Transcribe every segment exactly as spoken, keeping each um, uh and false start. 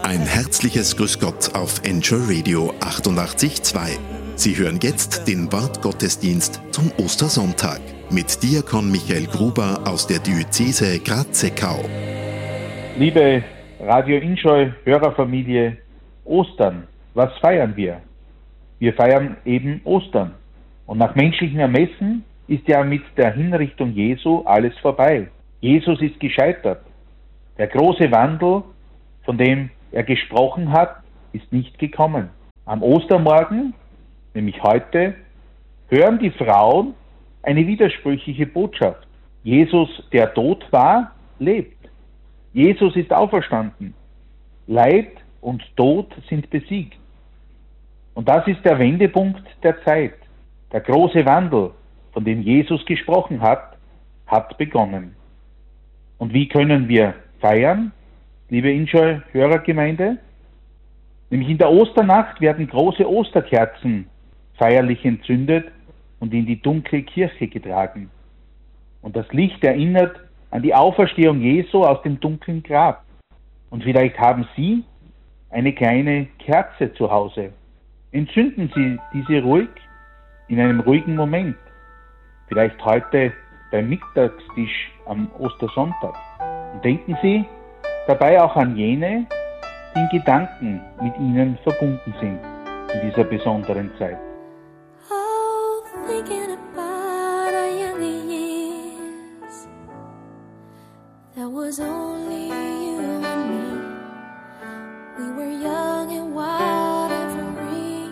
Ein herzliches Grüß Gott auf Enjoy Radio achtundachtzig Komma zwei. Sie hören jetzt den Wortgottesdienst zum Ostersonntag mit Diakon Michael Gruber aus der Diözese Graz-Seckau. Liebe Radio Enjoy Hörerfamilie, Ostern, was feiern wir? Wir feiern eben Ostern. Und nach menschlichen Ermessen ist ja mit der Hinrichtung Jesu alles vorbei. Jesus ist gescheitert. Der große Wandel, von dem er gesprochen hat, ist nicht gekommen. Am Ostermorgen, nämlich heute, hören die Frauen eine widersprüchliche Botschaft. Jesus, der tot war, lebt. Jesus ist auferstanden. Leid und Tod sind besiegt. Und das ist der Wendepunkt der Zeit. Der große Wandel, von dem Jesus gesprochen hat, hat begonnen. Und wie können wir feiern, liebe Enjoy-Hörergemeinde? Nämlich in der Osternacht werden große Osterkerzen feierlich entzündet und in die dunkle Kirche getragen. Und das Licht erinnert an die Auferstehung Jesu aus dem dunklen Grab. Und vielleicht haben Sie eine kleine Kerze zu Hause. Entzünden Sie diese ruhig in einem ruhigen Moment. Vielleicht heute beim Mittagstisch am Ostersonntag. Und denken Sie dabei auch an jene, die in Gedanken mit Ihnen verbunden sind in dieser besonderen Zeit. Oh, thinking about our younger years, there was only you and me. We were young and wild and free.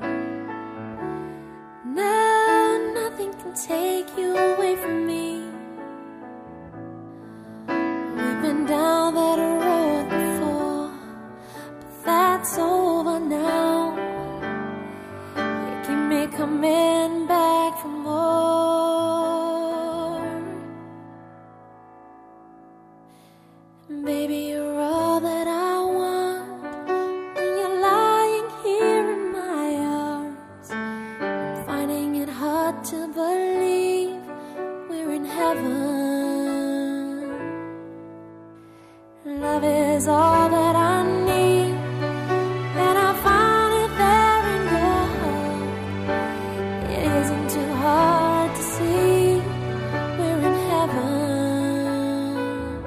Now nothing can take you away from me. We've been down that road before, but that's over now. You keep me coming back for more. Baby, you're all that I want when you're lying here in my arms. I'm finding it hard to believe we're in heaven. Love is all that I need, and I found it there in your heart. It isn't too hard to see, we're in heaven.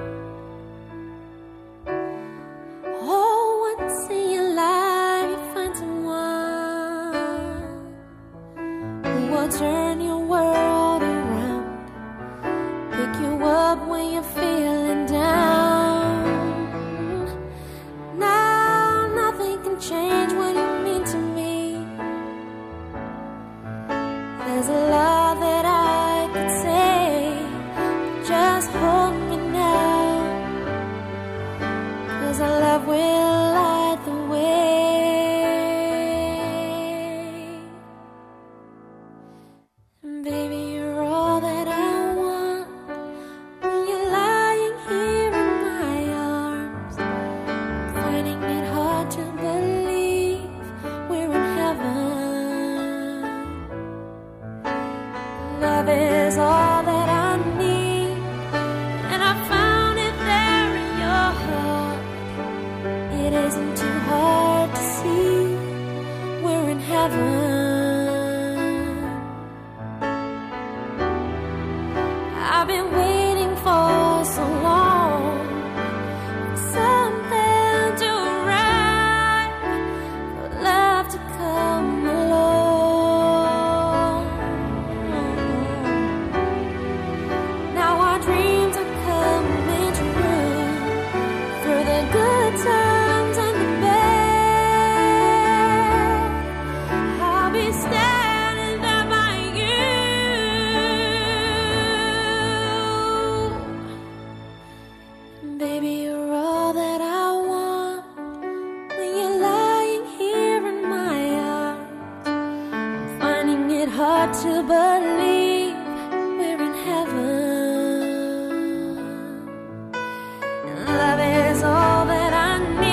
Oh, once in your life you find someone who will turn your world around, pick you up when you're feeling down. Change what you mean to me. There's a lot that I could say, but just hold me now, 'cause our love will light the way. And baby, you're all that I want when you're lying here in my arms. I'm finding it hard to believe love is all that I need, and I found it there in your heart. It isn't too hard to see, we're in heaven. I've been waiting for so long for something to arrive, for love to come along. Times and the bad, I'll be standing there by you. Baby, you're all that I want when you're lying here in my arms. I'm finding it hard to believe we're in heaven. Love is all that I need.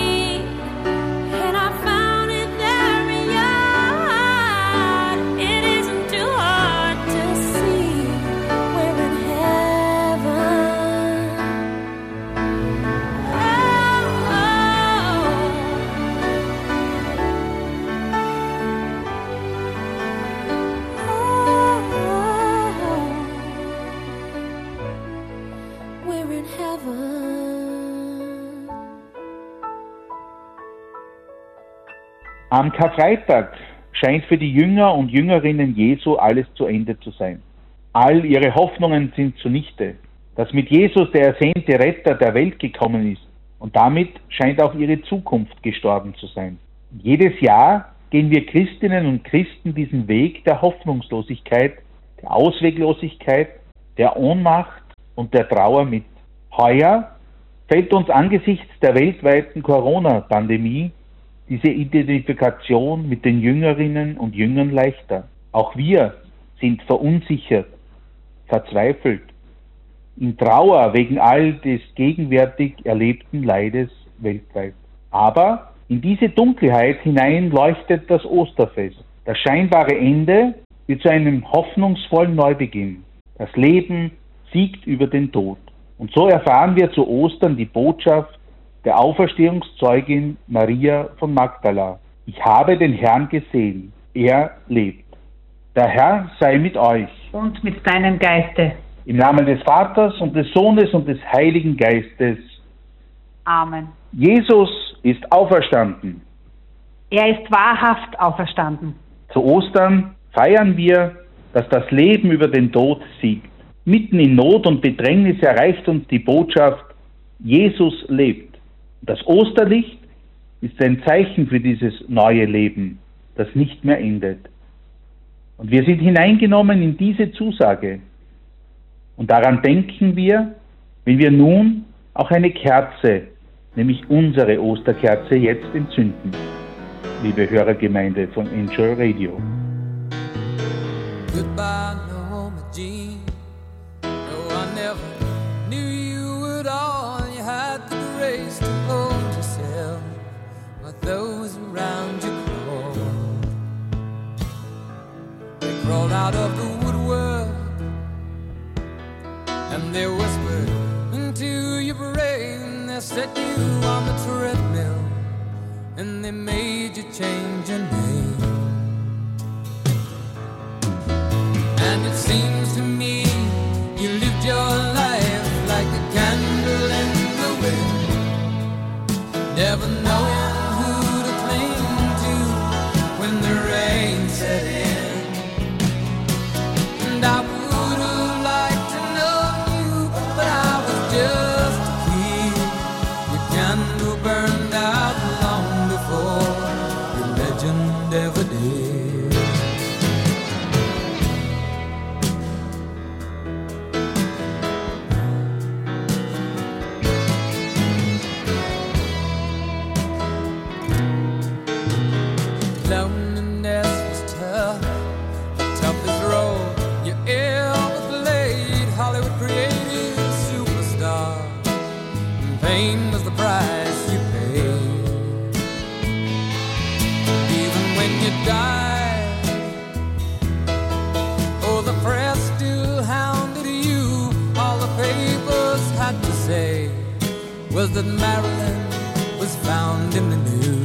Am Karfreitag scheint für die Jünger und Jüngerinnen Jesu alles zu Ende zu sein. All ihre Hoffnungen sind zunichte. Dass mit Jesus der ersehnte Retter der Welt gekommen ist und damit scheint auch ihre Zukunft gestorben zu sein. Jedes Jahr gehen wir Christinnen und Christen diesen Weg der Hoffnungslosigkeit, der Ausweglosigkeit, der Ohnmacht und der Trauer mit. Heuer fällt uns angesichts der weltweiten Corona-Pandemie diese Identifikation mit den Jüngerinnen und Jüngern leichter. Auch wir sind verunsichert, verzweifelt, in Trauer wegen all des gegenwärtig erlebten Leides weltweit. Aber in diese Dunkelheit hinein leuchtet das Osterfest. Das scheinbare Ende wird zu einem hoffnungsvollen Neubeginn. Das Leben siegt über den Tod. Und so erfahren wir zu Ostern die Botschaft der Auferstehungszeugin Maria von Magdala. Ich habe den Herrn gesehen, er lebt. Der Herr sei mit euch. Und mit deinem Geiste. Im Namen des Vaters und des Sohnes und des Heiligen Geistes. Amen. Jesus ist auferstanden. Er ist wahrhaft auferstanden. Zu Ostern feiern wir, dass das Leben über den Tod siegt. Mitten in Not und Bedrängnis erreicht uns die Botschaft, Jesus lebt. Das Osterlicht ist ein Zeichen für dieses neue Leben, das nicht mehr endet. Und wir sind hineingenommen in diese Zusage. Und daran denken wir, wenn wir nun auch eine Kerze, nämlich unsere Osterkerze, jetzt entzünden. Liebe Hörergemeinde von Enjoy Radio. Goodbye, Norma Jean. No, I never knew you at all. You had the grace to hold yourself, but those around you crawled. They crawled out of the woodwork, and they whispered into your brain. They set you on the treadmill, and they made you change your name. And it seems to me you lived your life like a candle in the wind, never knowing who to cling to when the rain set in. And I would have liked to know you, but I was just a kid. Your candle burned out long before your legend ever did. Loneliness was tough, the toughest road you ever played. Hollywood created superstar, and fame was the price you paid. Even when you died, oh, the press still hounded you. All the papers had to say was that Marilyn was found in the news.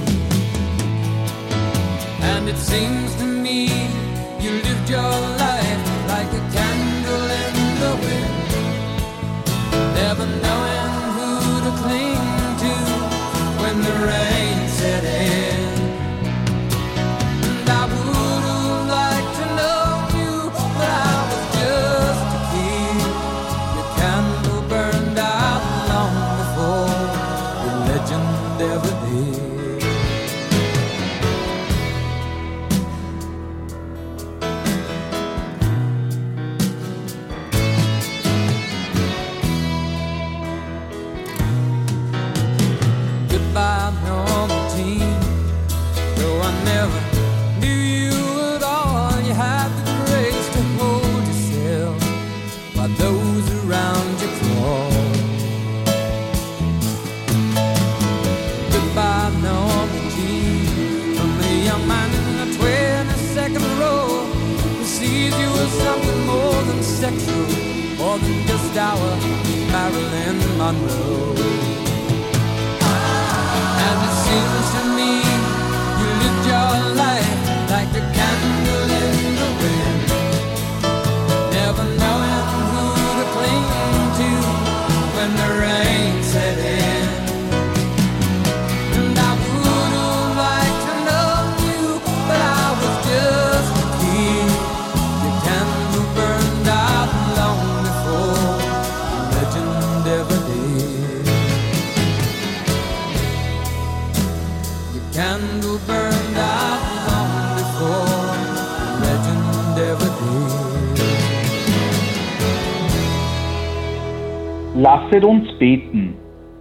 And it seems to me you lived your life like a candle in the wind, never knowing who to cling to when the rain set in. And I would have liked to know you, but I was just a kid. Your candle burned out long before your legend ever did. Goodbye, Norma Jean. Though I never knew you at all, you had the grace to hold yourself while those around you crawled. Goodbye, Norma Jean. From the young man in the twenty-second row who sees you as something more than sexual, more than just our Marilyn Monroe. And it seems to me you lived your life like a candle in the wind, never knowing who to cling to when the rain set in. And I would have liked to know candle burned out long before legend ever did. Lasset uns beten.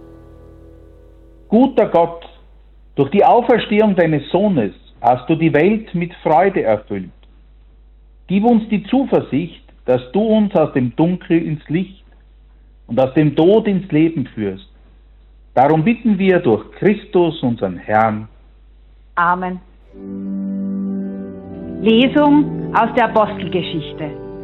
Guter Gott, durch die Auferstehung deines Sohnes hast du die Welt mit Freude erfüllt. Gib uns die Zuversicht, dass du uns aus dem Dunkel ins Licht und aus dem Tod ins Leben führst. Darum bitten wir durch Christus, unseren Herrn. Amen. Lesung aus der Apostelgeschichte.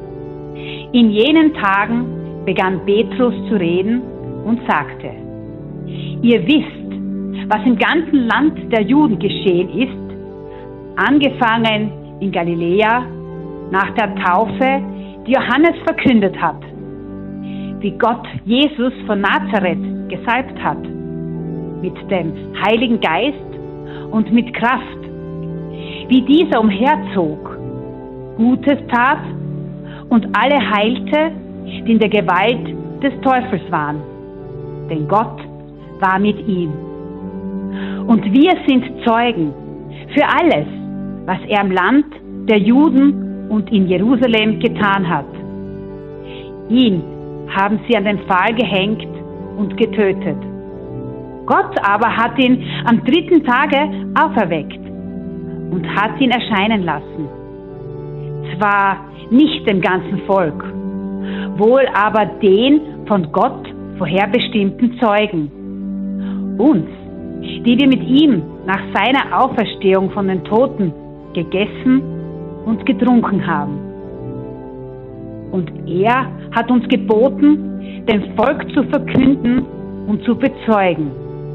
In jenen Tagen begann Petrus zu reden und sagte: Ihr wisst, was im ganzen Land der Juden geschehen ist, angefangen in Galiläa nach der Taufe, die Johannes verkündet hat, wie Gott Jesus von Nazareth gesalbt hat, mit dem Heiligen Geist und mit Kraft, wie dieser umherzog, Gutes tat und alle heilte, die in der Gewalt des Teufels waren, denn Gott war mit ihm. Und wir sind Zeugen für alles, was er im Land der Juden und in Jerusalem getan hat. Ihn haben sie an den Pfahl gehängt und getötet. Gott aber hat ihn am dritten Tage auferweckt und hat ihn erscheinen lassen. Zwar nicht dem ganzen Volk, wohl aber den von Gott vorherbestimmten Zeugen, uns, die wir mit ihm nach seiner Auferstehung von den Toten gegessen und getrunken haben. Und er hat uns geboten, dem Volk zu verkünden und zu bezeugen: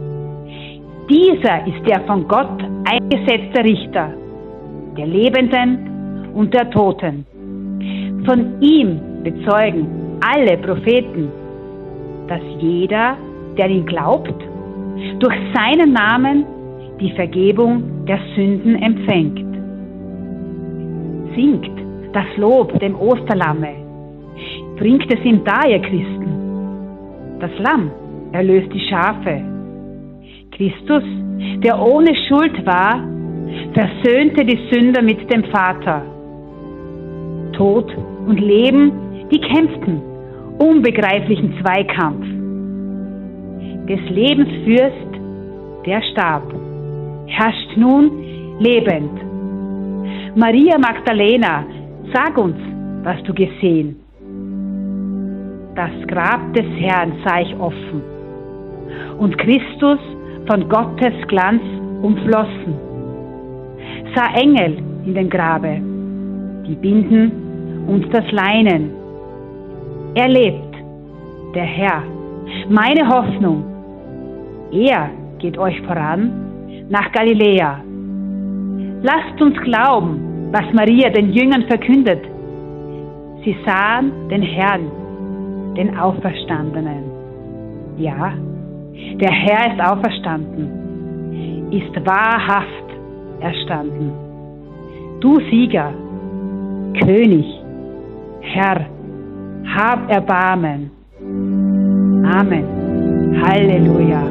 Dieser ist der von Gott eingesetzte Richter, der Lebenden und der Toten. Von ihm bezeugen alle Propheten, dass jeder, der ihn glaubt, durch seinen Namen die Vergebung der Sünden empfängt. Singt das Lob dem Osterlamme, bringt es ihm dar, ihr Christen. Das Lamm erlöst die Schafe. Christus, der ohne Schuld war, versöhnte die Sünder mit dem Vater. Tod und Leben, die kämpften unbegreiflichen Zweikampf. Des Lebens Fürst, der starb, herrscht nun lebend. Maria Magdalena, sag uns, was du gesehen. Das Grab des Herrn sah ich offen und Christus von Gottes Glanz umflossen. Sah Engel in dem Grabe, die Binden und das Leinen. Er lebt, der Herr, meine Hoffnung. Er geht euch voran nach Galiläa. Lasst uns glauben, was Maria den Jüngern verkündet. Sie sahen den Herrn, den Auferstandenen. Ja, der Herr ist auferstanden, ist wahrhaft erstanden. Du Sieger, König, Herr, hab Erbarmen. Amen. Halleluja.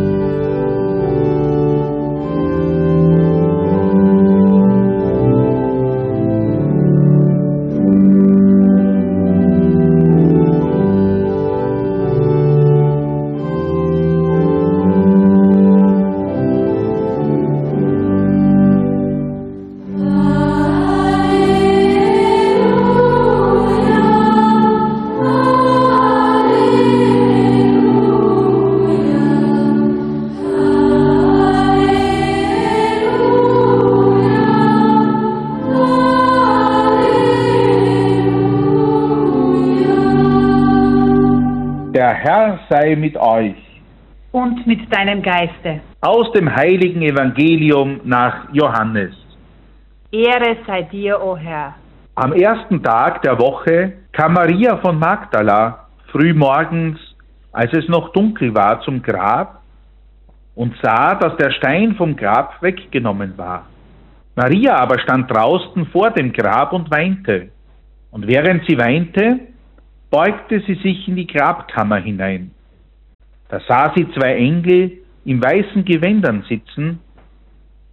Der Herr sei mit euch. Und mit deinem Geiste. Aus dem heiligen Evangelium nach Johannes. Ehre sei dir, o Herr. Am ersten Tag der Woche kam Maria von Magdala früh morgens, als es noch dunkel war, zum Grab und sah, dass der Stein vom Grab weggenommen war. Maria aber stand draußen vor dem Grab und weinte. Und während sie weinte, beugte sie sich in die Grabkammer hinein. Da sah sie zwei Engel in weißen Gewändern sitzen,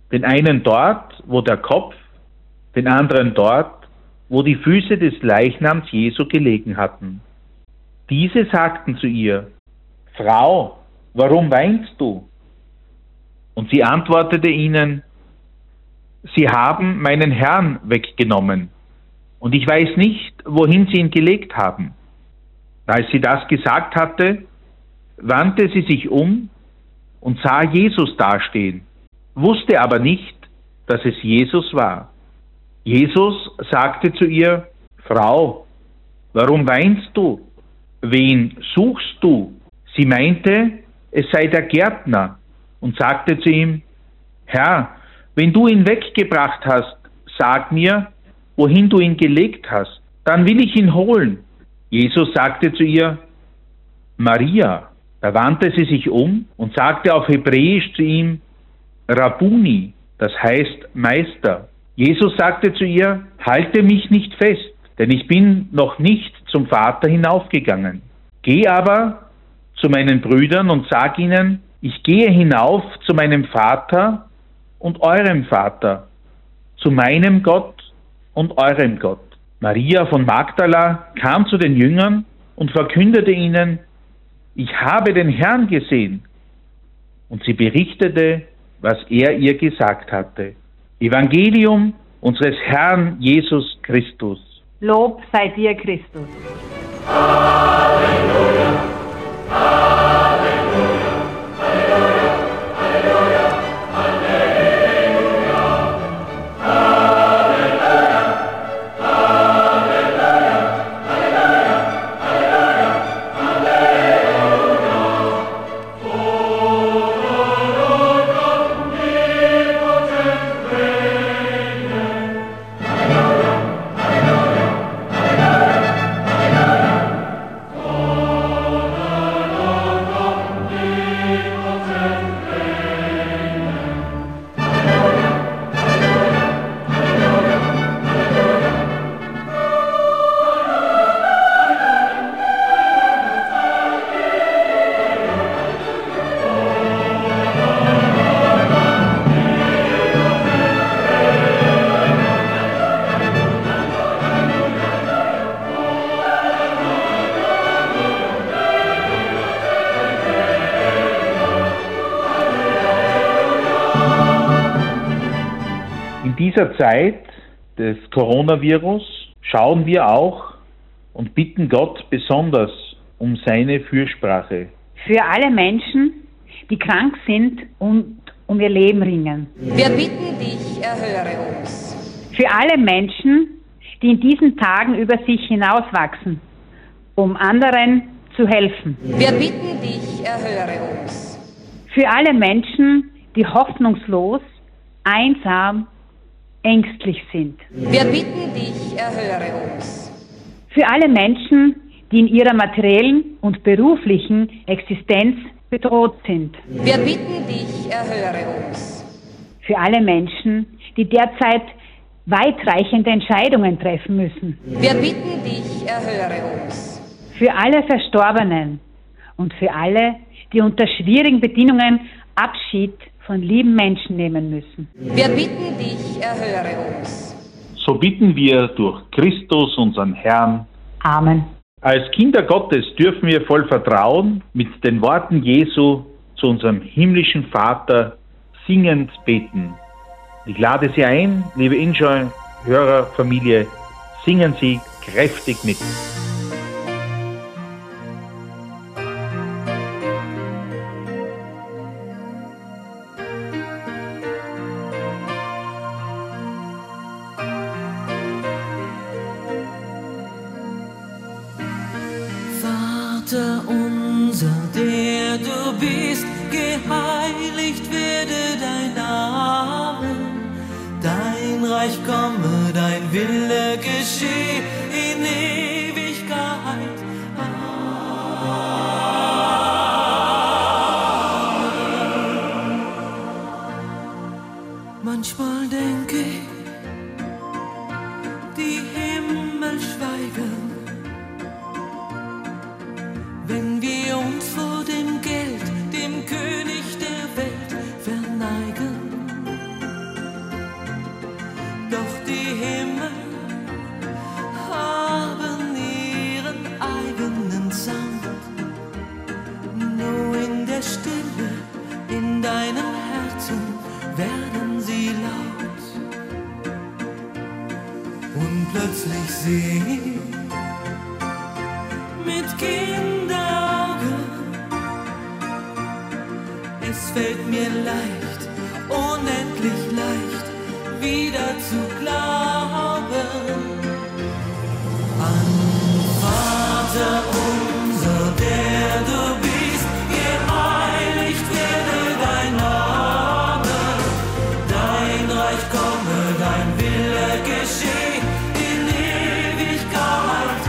Den einen dort, wo der Kopf, den anderen dort, wo die Füße des Leichnams Jesu gelegen hatten. Diese sagten zu ihr: Frau, warum weinst du? Und sie antwortete ihnen: Sie haben meinen Herrn weggenommen, und ich weiß nicht, wohin sie ihn gelegt haben. Als sie das gesagt hatte, wandte sie sich um und sah Jesus dastehen, wusste aber nicht, dass es Jesus war. Jesus sagte zu ihr: Frau, warum weinst du? Wen suchst du? Sie meinte, es sei der Gärtner, und sagte zu ihm: Herr, wenn du ihn weggebracht hast, sag mir, wohin du ihn gelegt hast, dann will ich ihn holen. Jesus sagte zu ihr: Maria. Da wandte sie sich um und sagte auf Hebräisch zu ihm: Rabbuni, das heißt Meister. Jesus sagte zu ihr: Halte mich nicht fest, denn ich bin noch nicht zum Vater hinaufgegangen. Geh aber zu meinen Brüdern und sag ihnen, ich gehe hinauf zu meinem Vater und eurem Vater, zu meinem Gott und eurem Gott. Maria von Magdala kam zu den Jüngern und verkündete ihnen: Ich habe den Herrn gesehen. Und sie berichtete, was er ihr gesagt hatte. Evangelium unseres Herrn Jesus Christus. Lob sei dir, Christus. Halleluja, Halleluja, Halleluja, Halleluja, Halleluja, Halleluja, Halleluja, Halleluja, Halleluja, Halleluja. Gott omnipotent reignet. In dieser Zeit des Coronavirus schauen wir auch und bitten Gott besonders um seine Fürsprache. Für alle Menschen, die krank sind und um ihr Leben ringen. Wir bitten dich, erhöre uns. Für alle Menschen, die in diesen Tagen über sich hinauswachsen, um anderen zu helfen. Wir bitten dich, erhöre uns. Für alle Menschen, die hoffnungslos, einsam, ängstlich sind. Wir bitten dich, erhöre uns. Für alle Menschen, die in ihrer materiellen und beruflichen Existenz bedroht sind. Wir bitten dich, erhöre uns. Für alle Menschen, die derzeit weitreichende Entscheidungen treffen müssen. Wir bitten dich, erhöre uns. Für alle Verstorbenen und für alle, die unter schwierigen Bedingungen Abschied von lieben Menschen nehmen müssen. Wir bitten dich, erhöre uns. So bitten wir durch Christus, unseren Herrn. Amen. Als Kinder Gottes dürfen wir voll Vertrauen mit den Worten Jesu zu unserem himmlischen Vater singend beten. Ich lade Sie ein, liebe Enjoy-Hörerfamilie, singen Sie kräftig mit. Vater unser, der du bist, geheiligt werde dein Name. Dein Reich komme, dein Wille geschehe in Ewigkeit. Amen. Manchmal denke ich, die Himmel schweigen, wenn wir uns vor dem Geld, dem König der Welt verneigen. deinem Herzen werden sie laut. Und plötzlich seh ich mit Kinderaugen, es fällt mir leicht, unendlich leicht, wieder zu glauben an Vater unser, der du bist, geheiligt werde dein Name, dein Reich komme, dein Wille geschehe in Ewigkeit.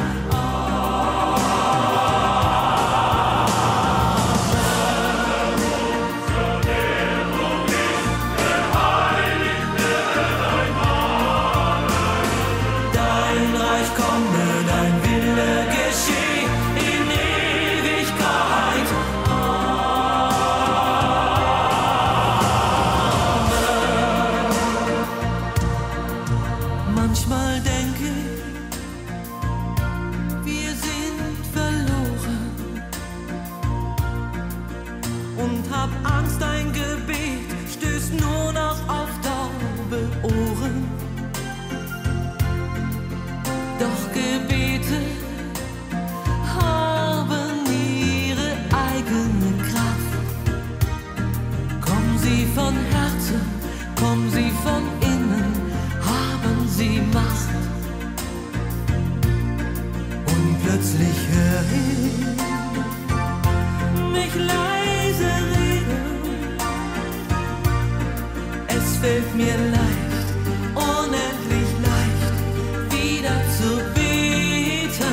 Manchmal denke ich, wir sind verloren und hab Angst, ein Gebet stößt nur noch auf taube Ohren. Doch Gebete haben ihre eigene Kraft. Kommen sie von Herzen, kommen sie von innen, haben sie Macht. Und plötzlich hör ich mich leise reden. Es fällt mir leicht, unendlich leicht, wieder zu beten.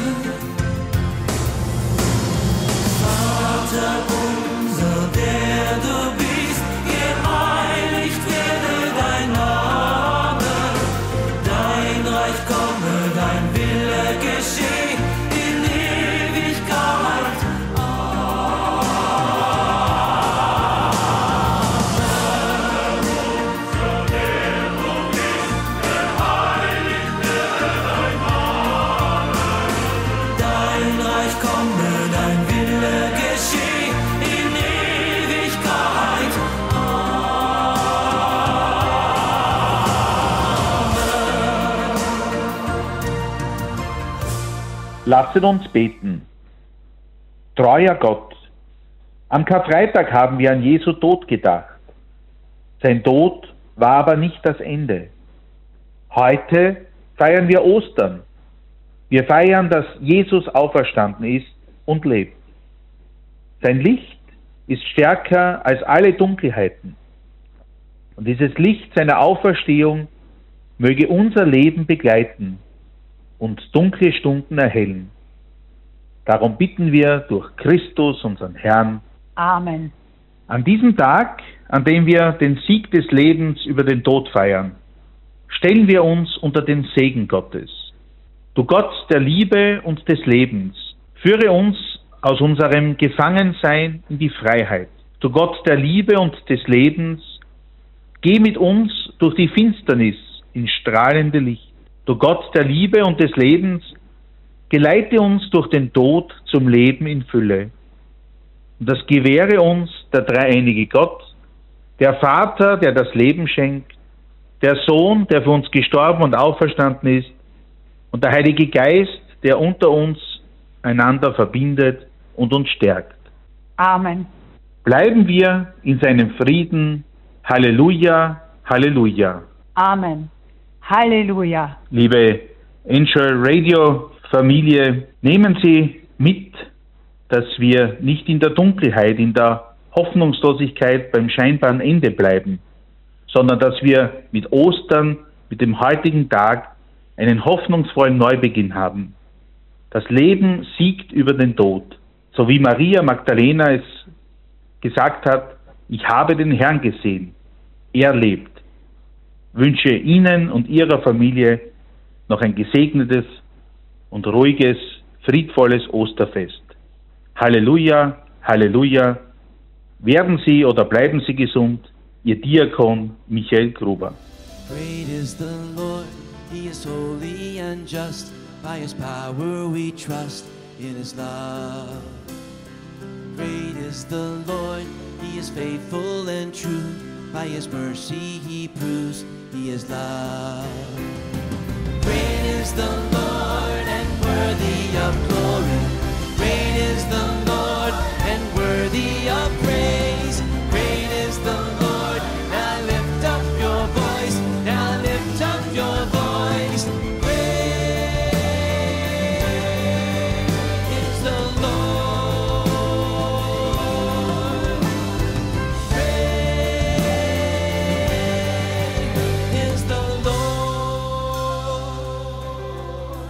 Vater unser, der du bist, geheiligt werde dein Name, dein Reich komme, dein Wille geschehe in Ewigkeit. Dein Reich komme, dein Wille geschehe in Ewigkeit. Lasset uns beten. Treuer Gott, am Karfreitag haben wir an Jesu Tod gedacht. Sein Tod war aber nicht das Ende. Heute feiern wir Ostern. Wir feiern, dass Jesus auferstanden ist und lebt. Sein Licht ist stärker als alle Dunkelheiten. Und dieses Licht seiner Auferstehung möge unser Leben begleiten und dunkle Stunden erhellen. Darum bitten wir durch Christus, unseren Herrn. Amen. An diesem Tag, an dem wir den Sieg des Lebens über den Tod feiern, stellen wir uns unter den Segen Gottes. Du Gott der Liebe und des Lebens, führe uns aus unserem Gefangensein in die Freiheit. Du Gott der Liebe und des Lebens, geh mit uns durch die Finsternis ins strahlende Licht. Du Gott der Liebe und des Lebens, geleite uns durch den Tod zum Leben in Fülle. Und das gewähre uns der dreieinige Gott, der Vater, der das Leben schenkt, der Sohn, der für uns gestorben und auferstanden ist, und der Heilige Geist, der unter uns einander verbindet und uns stärkt. Amen. Bleiben wir in seinem Frieden. Halleluja, Halleluja. Amen. Halleluja. Liebe Enjoy Radio Familie, nehmen Sie mit, dass wir nicht in der Dunkelheit, in der Hoffnungslosigkeit beim scheinbaren Ende bleiben, sondern dass wir mit Ostern, mit dem heutigen Tag, einen hoffnungsvollen Neubeginn haben. Das Leben siegt über den Tod. So wie Maria Magdalena es gesagt hat, ich habe den Herrn gesehen, er lebt. Wünsche Ihnen und Ihrer Familie noch ein gesegnetes und ruhiges, friedvolles Osterfest. Halleluja, Halleluja. Werden Sie oder bleiben Sie gesund. Ihr Diakon Michael Gruber. Great is the Lord, He is holy and just. By His power we trust, in His love. Great is the Lord, He is faithful and true. By His mercy He proves He is love. Great is the Lord and worthy of glory. Great is the Lord and worthy of praise. Great is the Lord. Now lift up your voice. Now lift up your voice. Great is the Lord. Great is the Lord.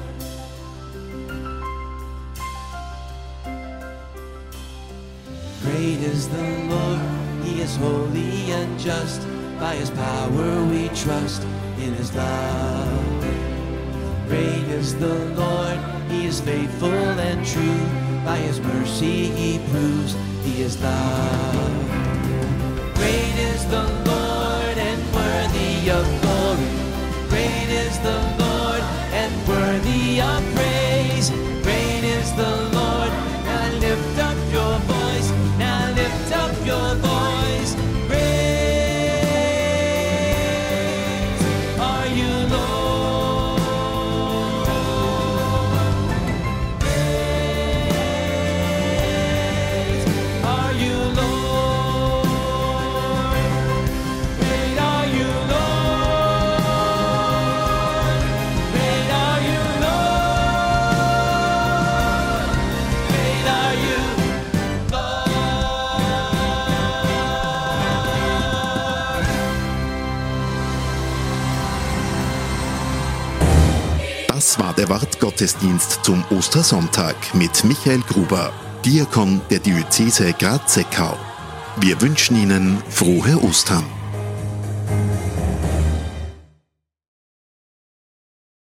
Great is the Lord, He is holy and just. By His power we trust in His love. Great is the Lord, He is faithful and true. By His mercy He proves He is love. Great is the Lord and worthy of glory. Great is the Lord and worthy of praise. Great is the Lord. Now lift up your voice. Now lift up your voice. Praise are you, Lord. Praise are you, Lord. Great are you, Lord. Great are you, Lord. Great are you, Lord. Das war der Wortgottesdienst zum Ostersonntag mit Michael Gruber, Diakon der Diözese Graz-Seckau. Wir wünschen Ihnen frohe Ostern.